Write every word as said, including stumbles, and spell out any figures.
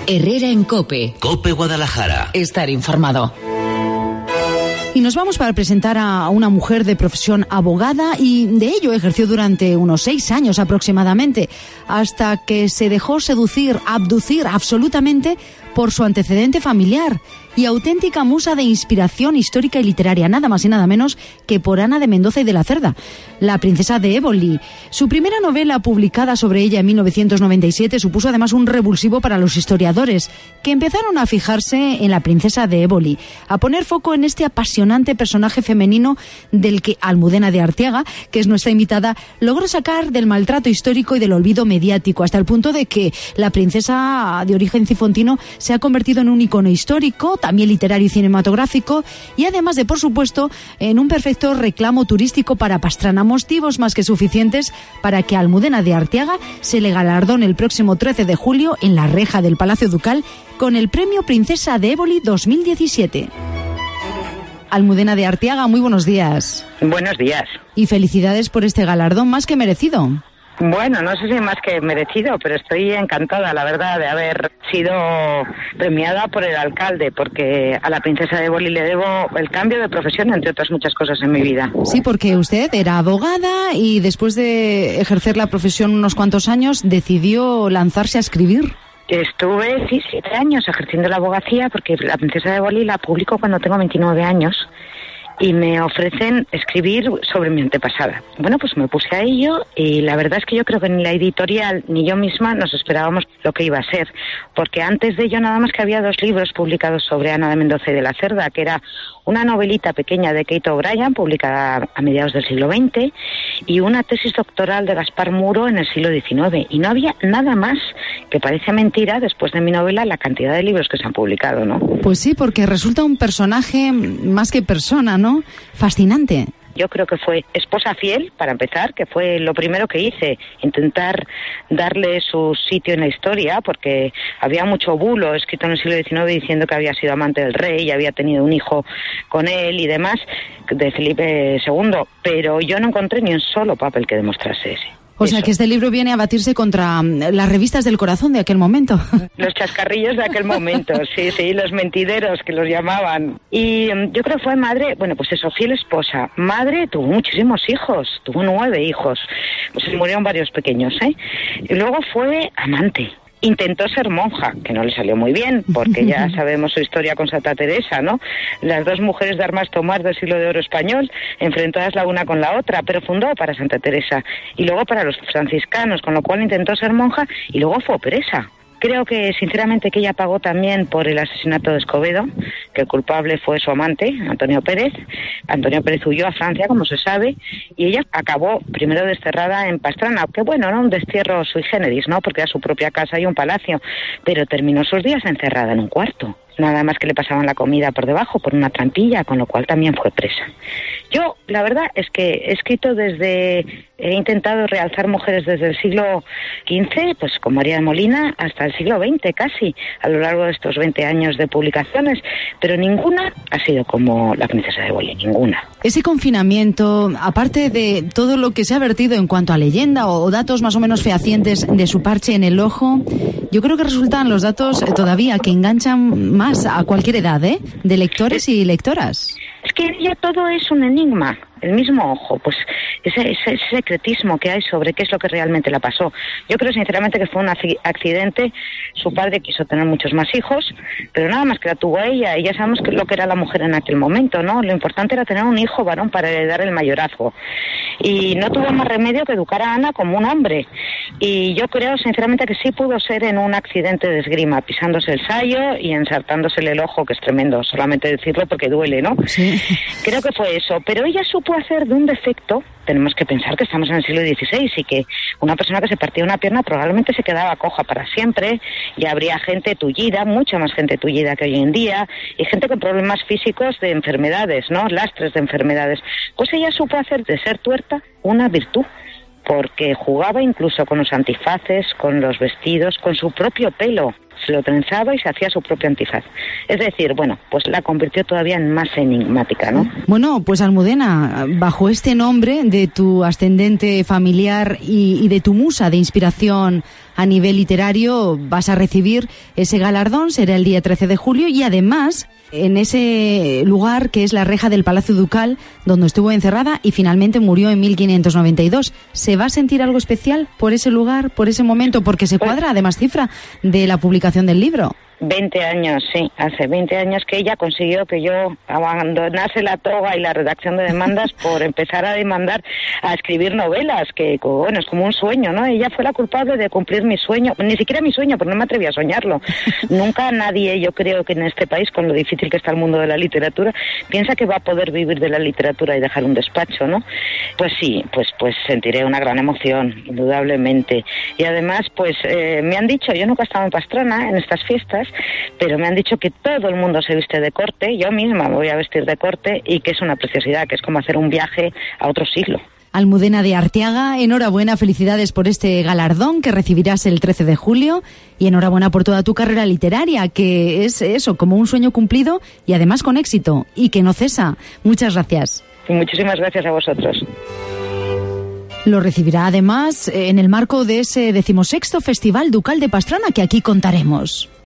Herrera en COPE. COPE Guadalajara. Estar informado. Y nos vamos para presentar a una mujer de profesión abogada y de ello ejerció durante unos seis años aproximadamente, hasta que se dejó seducir, abducir absolutamente por su antecedente familiar y auténtica musa de inspiración histórica y literaria, nada más y nada menos que por Ana de Mendoza y de la Cerda, la princesa de Éboli. Su primera novela publicada sobre ella en mil novecientos noventa y siete supuso además un revulsivo para los historiadores, que empezaron a fijarse en la princesa de Éboli, a poner foco en este apasionante personaje femenino del que Almudena de Arteaga, que es nuestra invitada, logró sacar del maltrato histórico y del olvido mediático, hasta el punto de que la princesa de origen cifontino se ha convertido en un icono histórico, también literario y cinematográfico, y además de, por supuesto, en un perfecto reclamo turístico para Pastrana, motivos más que suficientes para que Almudena de Arteaga se le galardone el próximo trece de julio en la reja del Palacio Ducal con el Premio Princesa de Éboli dos mil diecisiete. Almudena de Arteaga, muy buenos días. Buenos días. Y felicidades por este galardón más que merecido. Bueno, no sé si más que merecido, pero estoy encantada, la verdad, de haber sido premiada por el alcalde, porque a la princesa de Éboli le debo el cambio de profesión, entre otras muchas cosas en mi vida. Sí, porque usted era abogada y después de ejercer la profesión unos cuantos años decidió lanzarse a escribir. Estuve, sí, siete años ejerciendo la abogacía, porque la princesa de Éboli la publico cuando tengo veintinueve años. Y me ofrecen escribir sobre mi antepasada. Bueno, pues me puse a ello y la verdad es que yo creo que ni la editorial ni yo misma nos esperábamos lo que iba a ser, porque antes de ello nada más que había dos libros publicados sobre Ana de Mendoza y de la Cerda, que era una novelita pequeña de Kate O'Brien, publicada a mediados del siglo veinte, y una tesis doctoral de Gaspar Muro en el siglo diecinueve. Y no había nada más, que parece mentira, después de mi novela, la cantidad de libros que se han publicado, ¿no? Pues sí, porque resulta un personaje más que persona, ¿no? Fascinante. Yo creo que fue esposa fiel, para empezar, que fue lo primero que hice, intentar darle su sitio en la historia, porque había mucho bulo escrito en el siglo diecinueve diciendo que había sido amante del rey y había tenido un hijo con él y demás, de Felipe segundo, pero yo no encontré ni un solo papel que demostrase ese. O sea, que este libro viene a batirse contra las revistas del corazón de aquel momento. Los chascarrillos de aquel momento, sí, sí, los mentideros que los llamaban. Y yo creo que fue madre, bueno, pues eso, fiel esposa. Madre, tuvo muchísimos hijos, tuvo nueve hijos. Pues se murieron varios pequeños, ¿eh? Y luego fue amante. Intentó ser monja, que no le salió muy bien, porque ya sabemos su historia con Santa Teresa, ¿no? Las dos mujeres de armas tomar del siglo de oro español, enfrentadas la una con la otra, pero fundó para Santa Teresa y luego para los franciscanos, con lo cual intentó ser monja y luego fue operesa. Creo que, sinceramente, que ella pagó también por el asesinato de Escobedo, que el culpable fue su amante, Antonio Pérez. Antonio Pérez huyó a Francia, como se sabe, y ella acabó primero desterrada en Pastrana, que bueno, era un destierro sui generis, ¿no?, porque era su propia casa y un palacio, pero terminó sus días encerrada en un cuarto. Nada más que le pasaban la comida por debajo, por una trampilla, con lo cual también fue presa. Yo, la verdad, es que he escrito desde... He intentado realzar mujeres desde el siglo quince, pues con María de Molina, hasta el siglo veinte casi, a lo largo de estos veinte años de publicaciones, pero ninguna ha sido como la princesa de Éboli, ninguna. Ese confinamiento, aparte de todo lo que se ha vertido en cuanto a leyenda o datos más o menos fehacientes de su parche en el ojo, yo creo que resultan los datos todavía que enganchan más a cualquier edad, ¿eh?, de lectores y lectoras. Es que ya todo es un enigma. El mismo ojo, pues ese, ese, ese secretismo que hay sobre qué es lo que realmente la pasó. Yo creo sinceramente que fue un accidente. Su padre quiso tener muchos más hijos, pero nada más que la tuvo ella, y ya sabemos que lo que era la mujer en aquel momento, ¿no? Lo importante era tener un hijo varón para heredar el mayorazgo. Y no tuvo más remedio que educar a Ana como un hombre. Y yo creo sinceramente que sí pudo ser en un accidente de esgrima, pisándose el sayo y ensartándosele el ojo, que es tremendo, solamente decirlo porque duele, ¿no? Sí. Creo que fue eso, pero ella supo hacer de un defecto. Tenemos que pensar que estamos en el siglo dieciséis y que una persona que se partía una pierna probablemente se quedaba coja para siempre, y habría gente tullida, mucha más gente tullida que hoy en día, y gente con problemas físicos de enfermedades, ¿no?, lastres de enfermedades. Pues ella supo hacer de ser tuerta una virtud, porque jugaba incluso con los antifaces, con los vestidos, con su propio pelo. se lo trenzaba y se hacía su propio antifaz. Es decir, bueno, pues la convirtió todavía en más enigmática, ¿no? Bueno, pues Almudena, bajo este nombre de tu ascendente familiar y, y de tu musa de inspiración a nivel literario, vas a recibir ese galardón, será el día trece de julio, y además en ese lugar que es la reja del Palacio Ducal, donde estuvo encerrada y finalmente murió en mil quinientos noventa y dos. ¿Se va a sentir algo especial por ese lugar, por ese momento? Porque se cuadra, además, cifra de la publicación del libro. veinte años, sí, hace veinte años que ella consiguió que yo abandonase la toga y la redacción de demandas por empezar a demandar, a escribir novelas, que bueno, es como un sueño, ¿no? Ella fue la culpable de cumplir mi sueño, ni siquiera mi sueño, porque no me atreví a soñarlo. Nunca nadie, yo creo que en este país, con lo difícil que está el mundo de la literatura, piensa que va a poder vivir de la literatura y dejar un despacho, ¿no? Pues sí, pues pues sentiré una gran emoción, indudablemente. Y además, pues eh, me han dicho, yo nunca he estado en Pastrana, en estas fiestas, pero me han dicho que todo el mundo se viste de corte, yo misma me voy a vestir de corte, y que es una preciosidad, que es como hacer un viaje a otro siglo. Almudena de Arteaga, enhorabuena, felicidades por este galardón que recibirás el trece de julio, y enhorabuena por toda tu carrera literaria, que es eso, como un sueño cumplido y además con éxito, y que no cesa. Muchas gracias. Y muchísimas gracias a vosotros. Lo recibirá además en el marco de ese decimosexto Festival Ducal de Pastrana que aquí contaremos.